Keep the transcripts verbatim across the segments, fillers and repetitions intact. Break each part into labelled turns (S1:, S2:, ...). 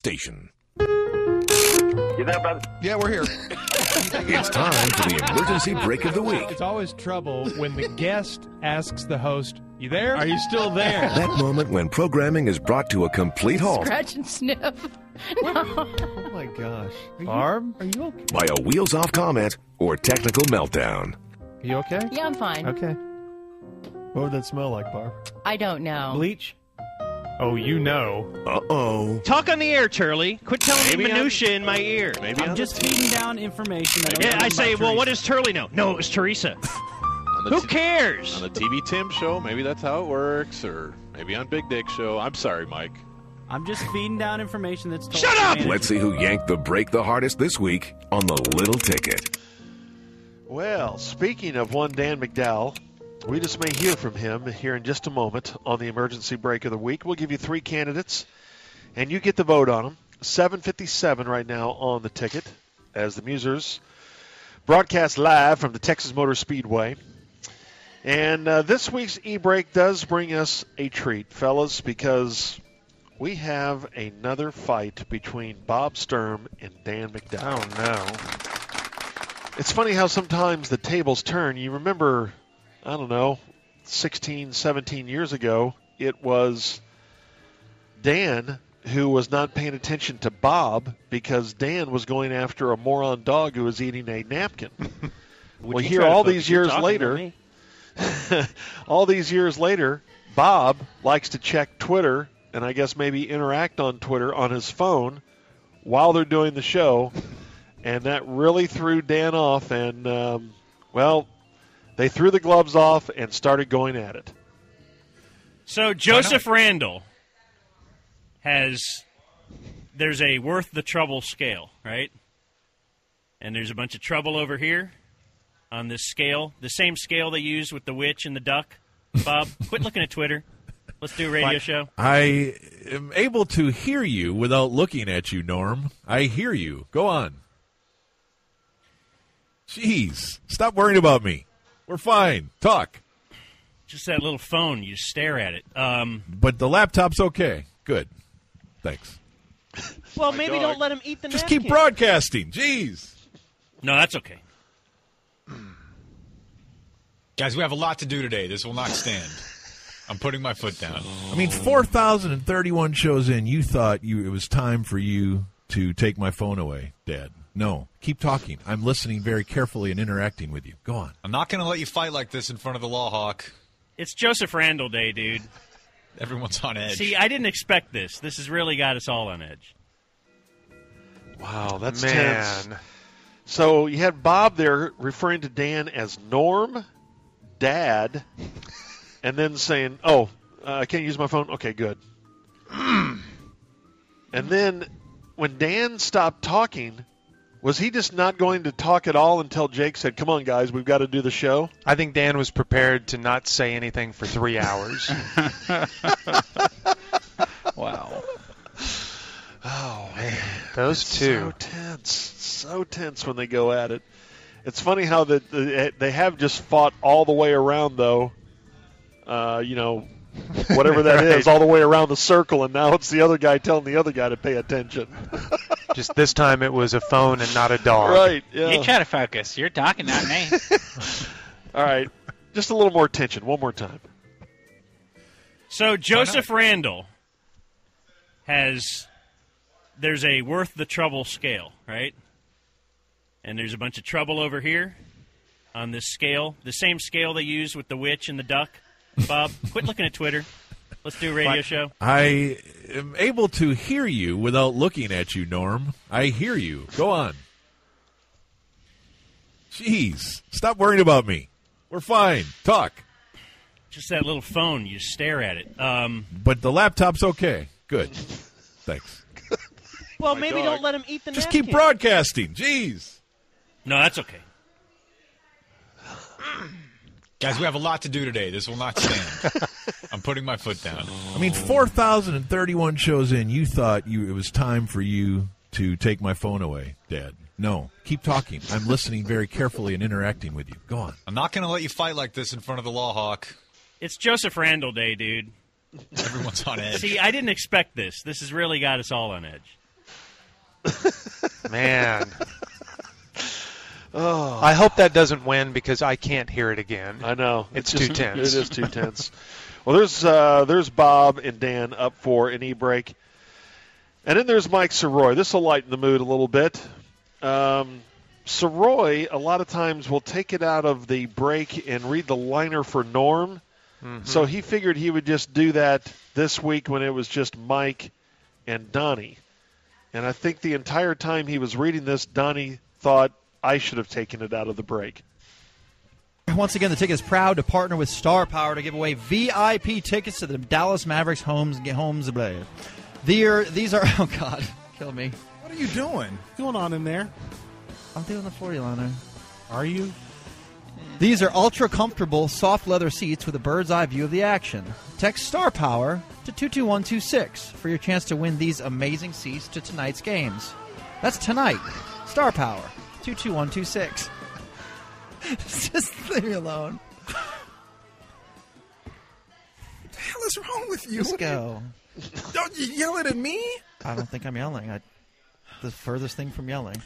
S1: station.
S2: You there, brother?
S3: Yeah, we're here.
S1: It's time for the emergency break of the week.
S4: It's always trouble when the guest asks the host, you there?
S5: Are you still there?
S1: That moment when programming is brought to a complete halt
S6: Scratch and sniff. No.
S4: Oh, my gosh.
S5: Are
S4: Barb?
S5: You, are you okay?
S1: by a wheels-off comment or technical meltdown.
S4: Are you okay?
S6: Yeah, I'm fine.
S4: Okay. What would that smell like, Barb?
S6: I don't know.
S5: Bleach?
S4: Oh, you know.
S1: Uh-oh.
S5: Talk on the air, Turley. Quit telling
S7: Maybe
S5: me
S7: I'm-
S5: minutia in my ear.
S7: Maybe
S8: I'm
S7: on
S8: just
S7: the,
S8: feeding down information. That
S5: Yeah, I
S8: about
S5: say, well,
S8: Teresa.
S5: what does Turley know? No, it was Teresa.
S7: on the
S5: Who
S7: t-
S5: cares?
S7: on the T V Tim show. Maybe that's how it works, or maybe on Big Dick show. I'm sorry, Mike.
S8: I'm just feeding down information that's told
S5: Shut
S8: to
S5: up!
S8: management.
S1: Let's see who yanked the break the hardest this week on the Little Ticket.
S9: Well, speaking of one Dan McDowell, we just may hear from him here in just a moment on the emergency break of the week. We'll give you three candidates, and you get to vote on them. seven fifty-seven right now on the ticket as the Musers broadcast live from the Texas Motor Speedway. And uh, this week's e-break does bring us a treat, fellas, because we have another fight between Bob Sturm and Dan McDowell.
S4: Oh, no.
S9: It's funny how sometimes the tables turn. You remember, I don't know, sixteen, seventeen years ago, it was Dan who was not paying attention to Bob because Dan was going after a moron dog who was eating a napkin. Well,
S5: you
S9: here
S5: try to
S9: all
S5: focus?
S9: these
S5: You're
S9: years
S5: talking to
S9: later,
S5: me.
S9: all these years later, Bob likes to check Twitter and I guess maybe interact on Twitter on his phone while they're doing the show. And that really threw Dan off. And, um, well, they threw the gloves off and started going at it.
S10: So Joseph Randall has, there's a worth the trouble scale, right? And there's a bunch of trouble over here on this scale, the same scale they use with the witch and the duck. Bob, quit looking at Twitter. Let's do a radio show.
S3: I am able to hear you without looking at you, Norm. I hear you. Go on. Jeez. Stop worrying about me. We're fine. Talk.
S10: Just that little phone, you stare at it. Um,
S3: But the laptop's okay. Good. Thanks.
S5: Well, maybe
S7: dog.
S5: don't let him eat the
S3: Just
S5: napkin.
S3: keep broadcasting. Jeez.
S10: no, that's okay.
S11: Guys, we have a lot to do today. This will not stand. I'm putting my foot down.
S3: I mean, four thousand thirty-one shows in, you thought you it was time for you to take my phone away, Dad. No. Keep talking. I'm listening very carefully and interacting with you. Go on.
S11: I'm not going to let you fight like this in front of the Law Hawk.
S10: It's Joseph Randall Day, dude.
S11: Everyone's on edge.
S10: See, I didn't expect this. This has really got us all on edge.
S9: Wow, that's
S4: Man.
S9: tense. So you had Bob there referring to Dan as Norm, Dad, and then saying, oh, uh, I can't use my phone? Okay, good. And then when Dan stopped talking, was he just not going to talk at all until Jake said, come on, guys, we've got to do the show?
S4: I think Dan was prepared to not say anything for three hours.
S8: Wow.
S9: Oh, man.
S4: Those
S9: It's
S4: two.
S9: so tense. So tense when they go at it. It's funny how the, the, they have just fought all the way around, though. Uh, you know, whatever that
S4: Right.
S9: is, all the way around the circle, and now it's the other guy telling the other guy to pay attention.
S4: Just this time it was a phone and not a dog.
S9: Right, yeah.
S8: You try to focus. You're talking, not me.
S9: All right. Just a little more tension. One more time.
S10: So Joseph Randall has, there's a worth the trouble scale, right? And there's a bunch of trouble over here on this scale, the same scale they use with the witch and the duck. Bob, quit looking at Twitter. Let's do a radio show.
S3: I am able to hear you without looking at you, Norm. I hear you. Go on. Jeez. Stop worrying about me. We're fine. Talk.
S10: Just that little phone, you stare at it. Um,
S3: But the laptop's okay. Good. Thanks.
S5: Well,
S7: My
S5: maybe
S7: dog.
S5: don't let him eat the
S3: Just
S5: napkin.
S3: keep broadcasting. Jeez.
S10: no, that's okay.
S11: Guys, we have a lot to do today. This will not stand. I'm putting my foot down.
S3: I mean, four thousand thirty-one shows in, you thought you it was time for you to take my phone away, Dad. No. Keep talking. I'm listening very carefully and interacting with you. Go on.
S11: I'm not going to let you fight like this in front of the Law Hawk.
S10: It's Joseph Randall Day, dude.
S11: Everyone's on edge.
S10: See, I didn't expect this. This has really got us all on edge.
S12: Man.
S9: Oh.
S12: I hope that doesn't win because I can't hear it again.
S9: I know.
S12: It's,
S9: it's
S12: too
S9: just,
S12: tense.
S9: It is too tense. Well, there's uh, there's Bob and Dan up for an e-break. And then there's Mike Soroy. This will lighten the mood a little bit. Um, Soroy, a lot of times, will take it out of the break and read the liner for Norm.
S12: Mm-hmm.
S9: So he figured he would just do that this week when it was just Mike and Donnie. And I think the entire time he was reading this, Donnie thought, I should have taken it out of the break.
S13: Once again, the ticket is proud to partner with Star Power to give away V I P tickets to the Dallas Mavericks homes. Homes Blaze. These are, oh God, kill me.
S14: What are you doing? What's going on in there?
S13: I'm doing the forty-liner.
S14: Are you?
S13: These are ultra comfortable, soft leather seats with a bird's eye view of the action. Text Star Power to two two one two six for your chance to win these amazing seats to tonight's games. That's tonight. Star Power two two one two six. Just leave me alone.
S14: What the hell is wrong with you?
S13: Let's
S14: What
S13: go.
S14: You, don't you yell it at me?
S13: I don't think I'm yelling. I, the furthest thing from yelling.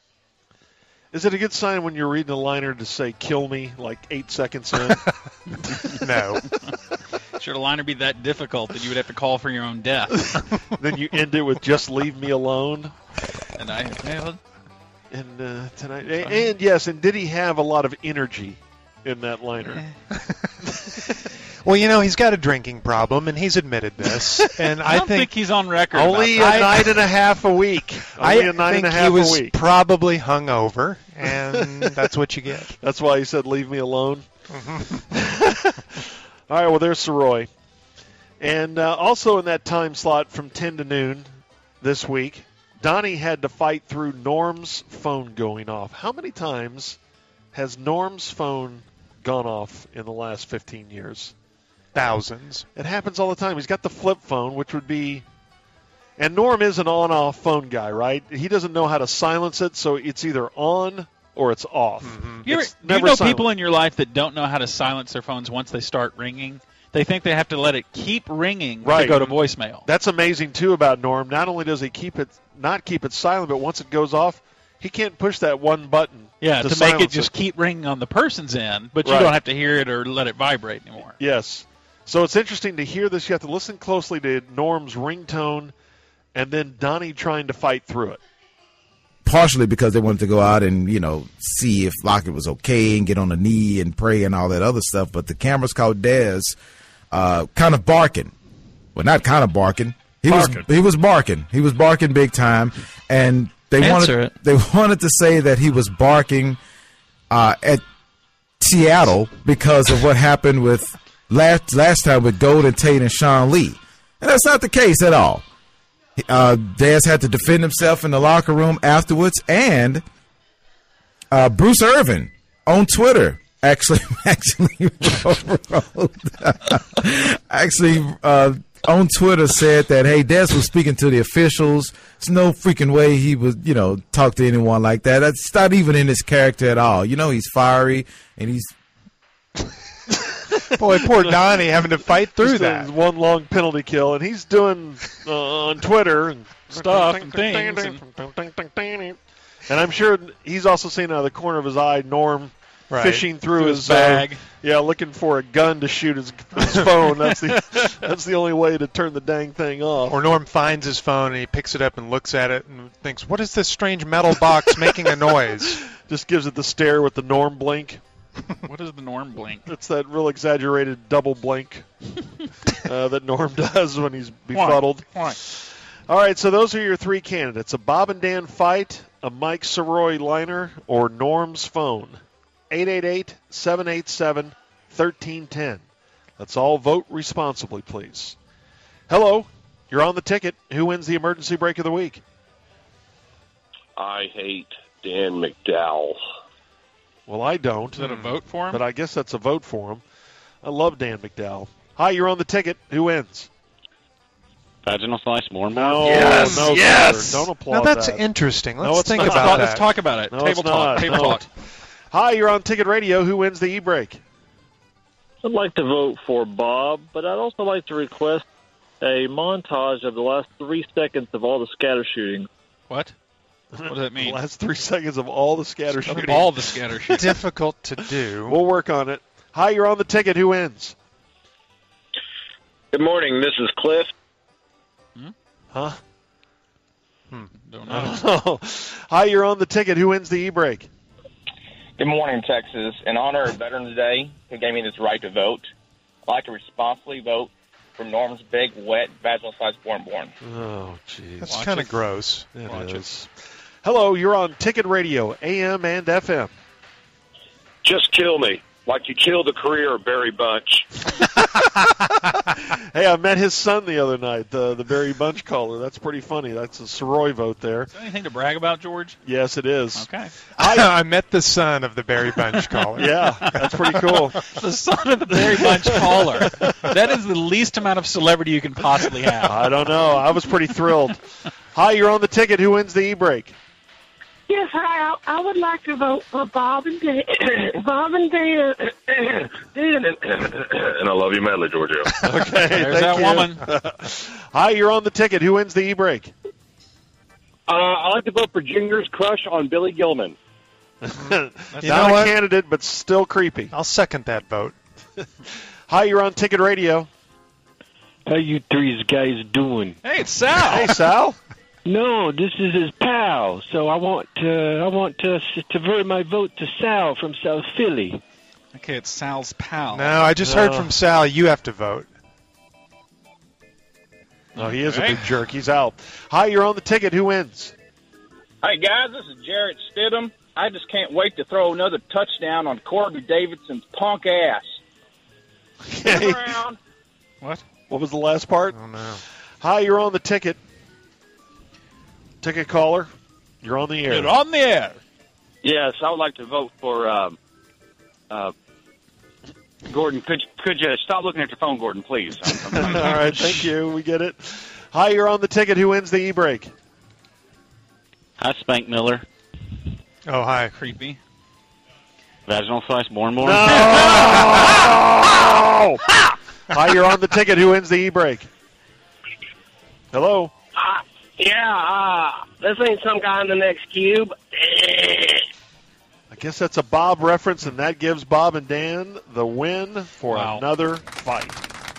S9: Is it a good sign when you're reading a liner to say kill me like eight seconds in?
S12: No.
S8: Should a liner be that difficult that you would have to call for your own death?
S9: Then you end it with just leave me alone.
S8: And I well,
S9: And uh, tonight, and, and yes, and did he have a lot of energy in that liner?
S12: Well, you know, he's got a drinking problem, and he's admitted this. And
S8: I
S12: I
S8: don't think,
S12: think
S8: he's on record.
S9: Only a
S8: about that.
S9: night and a half a week.
S12: I
S9: Only a night
S12: think
S9: and a half
S12: he was
S9: a week.
S12: probably hungover, and that's what you get.
S9: That's why he said, "Leave me alone."
S12: Mm-hmm.
S9: All right. Well, there's Soroy, and uh, also in that time slot from ten to noon this week, Donnie had to fight through Norm's phone going off. How many times has Norm's phone gone off in the last fifteen years?
S12: Thousands.
S9: It happens all the time. He's got the flip phone, which would be... And Norm is an on-off phone guy, right? He doesn't know how to silence it, so it's either on or it's off.
S12: Mm-hmm.
S8: You, ever,
S9: It's
S8: do you
S9: never
S8: know
S9: silent.
S8: people in your life that don't know how to silence their phones once they start ringing? They think they have to let it keep ringing
S9: Right.
S8: to go to voicemail.
S9: That's amazing, too, about Norm. Not only does he keep it, not keep it silent, but once it goes off, he can't push that one button
S8: Yeah,
S9: to,
S8: to, make it
S9: silence
S8: just keep ringing on the person's end, but you
S9: Right.
S8: don't have to hear it or let it vibrate anymore.
S9: Yes. So it's interesting to hear this. You have to listen closely to Norm's ringtone and then Donnie trying to fight through it.
S15: Partially because they wanted to go out and, you know, see if Lockett was okay and get on a knee and pray and all that other stuff. But the cameras caught Dez uh, kind of barking. Well, not kind of barking. He
S3: Barking.
S15: was he was barking. He was barking big time. And they
S13: Answer
S15: wanted
S13: it.
S15: they wanted to say that he was barking uh, at Seattle because of what happened with last last time with Golden Tate and Sean Lee. And that's not the case at all. Uh, Dez had to defend himself in the locker room afterwards, and uh, Bruce Irvin on Twitter actually actually wrote, actually uh, on Twitter said that, hey, Dez was speaking to the officials. There's no freaking way he would, you know, talk to anyone like that. That's not even in his character at all. You know, he's fiery and he's.
S12: Boy, poor Donnie having to fight through
S9: Just
S12: that.
S9: a one long penalty kill, and he's doing uh, on Twitter and
S8: Stuff and things
S9: And, and I'm sure he's also seen out of the corner of his eye Norm
S12: Right.
S9: fishing through,
S8: Through
S9: his,
S8: his bag.
S9: Uh, yeah, looking for a gun to shoot his, his phone. That's the that's the only way to turn the dang thing off.
S12: Or Norm finds his phone and he picks it up and looks at it and thinks, what is this strange metal box making a noise?
S9: Just gives it the stare with the Norm blink.
S8: What is the Norm blink?
S9: It's that real exaggerated double blink uh, that Norm does when he's befuddled.
S8: Why?
S9: All right, so those are your three candidates: a Bob and Dan fight, a Mike Soroy liner, or Norm's phone. eight eight eight, seven eight seven, one three one zero. Let's all vote responsibly, please. Hello, you're on the ticket. Who wins the emergency break of the week?
S2: I hate Dan McDowell.
S9: Well, I don't.
S8: Is that a vote for him?
S9: But I guess that's a vote for him. I love Dan McDowell. Hi, you're on the ticket. Who wins?
S2: Vaginal slice more and more.
S9: No,
S12: Yes,
S9: no,
S12: yes.
S9: sir. Don't applaud
S12: Now that's
S9: that.
S12: interesting. Let's
S9: No, it's
S12: think
S9: not.
S12: about
S8: Let's,
S12: that.
S8: let's talk about it.
S9: No,
S8: Table
S9: it's
S8: talk.
S9: not.
S8: Table
S9: No.
S8: talk.
S9: Hi, you're on Ticket Radio. Who wins the e-break?
S16: I'd like to vote for Bob, but I'd also like to request a montage of the last three seconds of all the scatter shooting.
S8: What? What does that mean?
S9: The last three seconds of all the scatter shooting.
S8: All the scatter shooting.
S12: Difficult to do.
S9: We'll work on it. Hi, you're on the ticket. Who wins?
S16: Good morning. This is Cliff.
S9: Huh?
S8: Hmm. Don't
S9: I
S8: know.
S9: don't know. Hi, you're on the ticket. Who wins the e-break?
S17: Good morning, Texas. In honor of Veterans Day, who gave me this right to vote, I'd like to responsibly vote for Norm's big, wet, vaginal-sized born-born.
S9: Oh, jeez.
S12: That's kind of gross.
S9: It
S12: Watch
S9: is. Hello, you're on Ticket Radio, A M and F M.
S2: Just kill me, like you killed the career of Barry Bunch.
S9: Hey, I met his son the other night, the the Barry Bunch caller. That's pretty funny. That's a Soroy vote there.
S8: Is there anything to brag about, George?
S9: Yes, it is.
S8: Okay.
S12: I, I met the son of the Barry Bunch caller.
S9: Yeah, that's pretty cool.
S8: The son of the Barry Bunch caller. That is the least amount of celebrity you can possibly have.
S9: I don't know. I was pretty thrilled. Hi, you're on the ticket. Who wins the e-break?
S18: Yes, hi. I, I would like to vote for Bob and Dan. Bob and Dan. Dan and,
S2: And I love you madly, Giorgio.
S9: Okay,
S8: There's
S9: thank
S8: that
S9: you.
S8: woman.
S9: Hi, you're on the ticket. Who wins the e-break?
S2: Uh, I like to vote for Junior's crush on Billy Gilman.
S9: Not
S12: You know
S9: a
S12: what?
S9: candidate, but still creepy.
S12: I'll second that vote.
S9: Hi, you're on Ticket Radio.
S19: How you three guys doing?
S8: Hey, it's Sal.
S9: Hey, Sal.
S19: No, this is his pal. So I want to, I want to to divert my vote to Sal from South Philly.
S8: Okay, it's Sal's pal.
S12: No, I just heard from Sal. You have to vote.
S9: Oh, he is a
S8: Okay.
S9: big jerk. He's out. Hi, you're on the ticket. Who wins?
S17: Hey, guys, this is Jarrett Stidham. I just can't wait to throw another touchdown on Courtney Davidson's punk ass.
S9: Okay.
S17: Around.
S8: What?
S9: What was the last part?
S12: Oh, no.
S9: Hi, you're on the ticket. Ticket caller, you're on the air.
S8: You're on the air.
S16: Yes, I would like to vote for um, uh, Gordon. Could could you stop looking at your phone, Gordon, please? I'm, I'm
S9: All right, thank you. We get it. Hi, you're on the ticket. Who wins the e-break?
S2: Hi, Spank Miller.
S12: Oh, hi.
S8: Creepy.
S2: Vaginal slice born born.
S9: No! Hi, you're on the ticket. Who wins the e-break? Hello?
S18: Uh, yeah, uh, this ain't some guy in the next cube.
S9: I guess that's a Bob reference, and that gives Bob and Dan the win for
S8: Wow.
S9: another fight.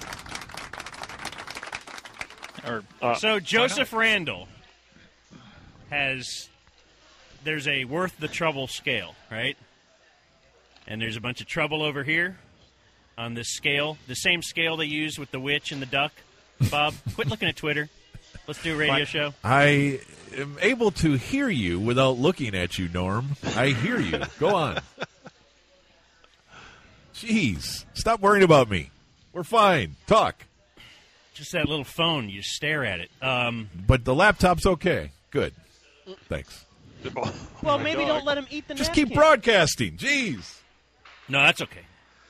S8: Or
S9: Uh,
S10: So Joseph Randall has there's a worth the trouble scale, right? And there's a bunch of trouble over here on this scale, the same scale they use with the witch and the duck. Bob, quit looking at Twitter. Let's do a radio show.
S3: I am able to hear you without looking at you, Norm. I hear you. Go on. Jeez. Stop worrying about me. We're fine. Talk.
S10: Just that little phone, you stare at it. Um,
S3: But the laptop's okay. Good. Thanks.
S5: Well, maybe don't let him eat the
S3: Just
S5: napkin.
S3: keep broadcasting. Jeez.
S10: no, that's okay.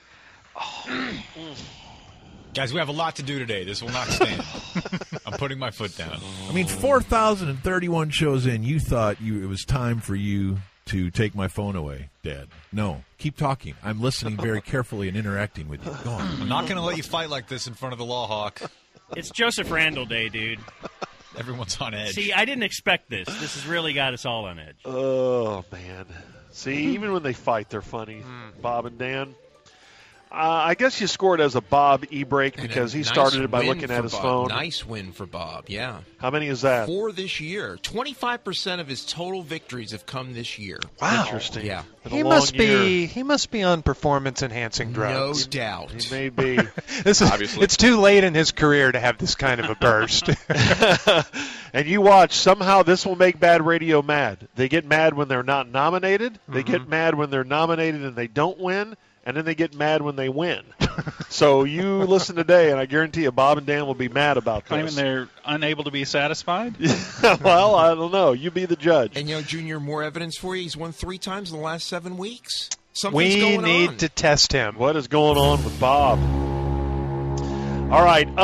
S11: Guys, we have a lot to do today. This will not stand. I'm putting my foot down.
S3: I mean, four thousand thirty-one shows in, you thought you it was time for you to take my phone away, Dad. No. Keep talking. I'm listening very carefully and interacting with you. Go on.
S11: I'm not going to let you fight like this in front of the Law Hawk.
S10: It's Joseph Randall Day, dude.
S11: Everyone's on edge.
S10: See, I didn't expect this. This has really got us all on edge.
S9: Oh, man. See, even when they fight, they're funny. Bob and Dan. Uh, I guess you scored as a Bob e-break
S20: And a
S9: because he
S20: nice
S9: started it by
S20: win
S9: looking
S20: for
S9: at his
S20: Bob.
S9: phone.
S20: Nice win for Bob, yeah.
S9: How many is that?
S20: Four this year. twenty-five percent of his total victories have come this year.
S12: Wow.
S9: Interesting.
S20: Yeah.
S9: Been a
S12: He
S9: long
S12: must
S9: year.
S12: be. He must be on performance-enhancing drugs.
S20: No doubt.
S9: He may be.
S12: This is,
S7: Obviously.
S12: it's too late in his career to have this kind of a burst.
S9: And you watch, somehow this will make bad radio mad. They get mad when they're not nominated. They get mad when they're nominated and they don't win. And then they get mad when they win. So you listen today, and I guarantee you Bob and Dan will be mad about
S8: claiming
S9: this.
S8: they're unable to be satisfied?
S9: Well, I don't know. You be the judge.
S20: And, you know, Junior, more evidence for you. He's won three times in the last seven weeks. Something's
S12: we
S20: going
S12: need
S20: on.
S12: to test him.
S9: What is going on with Bob? All right.